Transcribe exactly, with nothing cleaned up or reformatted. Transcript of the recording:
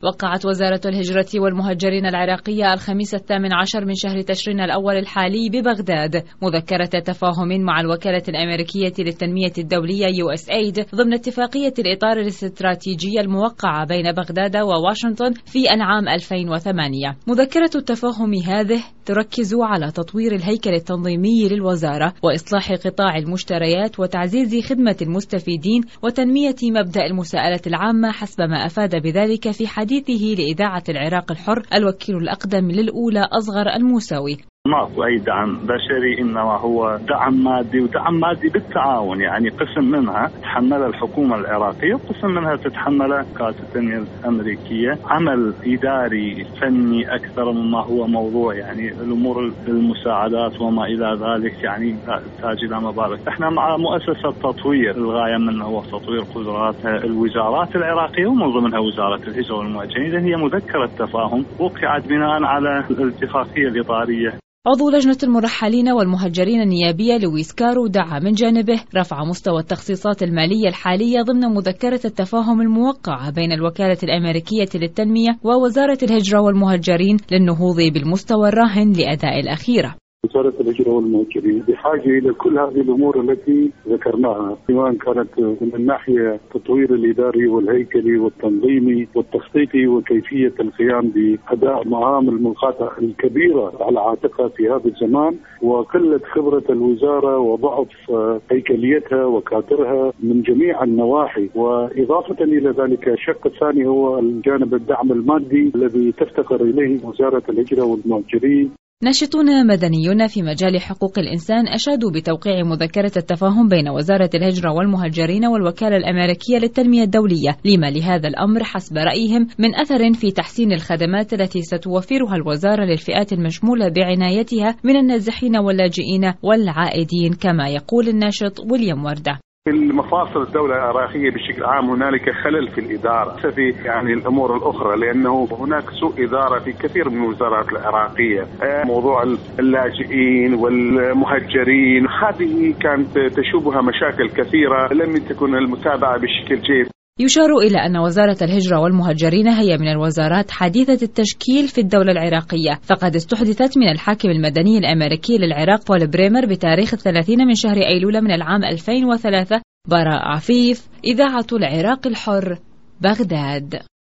وقعت وزارة الهجرة والمهجرين العراقية الخميس الثامن عشر من شهر تشرين الأول الحالي ببغداد مذكرة تفاهم مع الوكالة الأمريكية للتنمية الدولية يو إس إيد ضمن اتفاقية الإطار الاستراتيجي الموقعة بين بغداد وواشنطن في العام ألفين وثمانية. مذكرة التفاهم هذه تركز على تطوير الهيكل التنظيمي للوزارة وإصلاح قطاع المشتريات وتعزيز خدمة المستفيدين وتنمية مبدأ المساءلة العامة، حسب ما أفاد بذلك في حديثه لإذاعة العراق الحر الوكيل الأقدم للأولى أصغر الموسوي. ما في أي دعم بشري، إنما هو دعم مادي، ودعم مادي بالتعاون. يعني قسم منها تحملها الحكومة العراقية وقسم منها تتحملها وكالة التنمية الأمريكية. عمل إداري فني أكثر مما هو موضوع يعني الأمور المساعدات وما إلى ذلك، يعني تحتاج إلى مبالغ. إحنا مع مؤسسة تطوير، الغاية منه هو تطوير قدرات الوزارات العراقية ومن ضمنها وزارة الهجرة والمهجرين. هي مذكرة تفاهم وقعت بناء على الاتفاقية الإطارية. عضو لجنة المرحلين والمهجرين النيابية لويس كارو دعا من جانبه رفع مستوى التخصيصات المالية الحالية ضمن مذكرة التفاهم الموقعة بين الوكالة الأمريكية للتنمية ووزارة الهجرة والمهجرين للنهوض بالمستوى الراهن لأداء الأخيرة. وزارة الهجرة والمهجرين بحاجة إلى كل هذه الأمور التي ذكرناها، سواء كانت من الناحية التطوير الإداري والهيكلي والتنظيمي والتخطيطي وكيفية القيام بأداء مهام الملقاة الكبيرة على عاتقها في هذا الزمان، وقلة خبرة الوزارة وضعف هيكليتها وكادرها من جميع النواحي. وإضافة إلى ذلك الشق الثاني هو الجانب الدعم المادي الذي تفتقر إليه وزارة الهجرة والمهجرين. ناشطون مدنيون في مجال حقوق الإنسان أشادوا بتوقيع مذكرة التفاهم بين وزارة الهجرة والمهجرين والوكالة الأمريكية للتنمية الدولية، لما لهذا الأمر حسب رأيهم من أثر في تحسين الخدمات التي ستوفرها الوزارة للفئات المشمولة بعنايتها من النازحين واللاجئين والعائدين، كما يقول الناشط ويليام وردة. في المفاصل الدولة العراقية بشكل عام هنالك خلل في الإدارة في يعني الأمور الأخرى، لأنه هناك سوء إدارة في كثير من الوزارات العراقية. موضوع اللاجئين والمهجرين هذه كانت تشوبها مشاكل كثيرة، لم تكن المتابعة بشكل جيد. يشار إلى أن وزارة الهجرة والمهجرين هي من الوزارات حديثة التشكيل في الدولة العراقية، فقد استحدثت من الحاكم المدني الأمريكي للعراق بول بريمر بتاريخ الثلاثين من شهر أيلول من العام ألفين وثلاثة. براء عفيف، إذاعة العراق الحر، بغداد.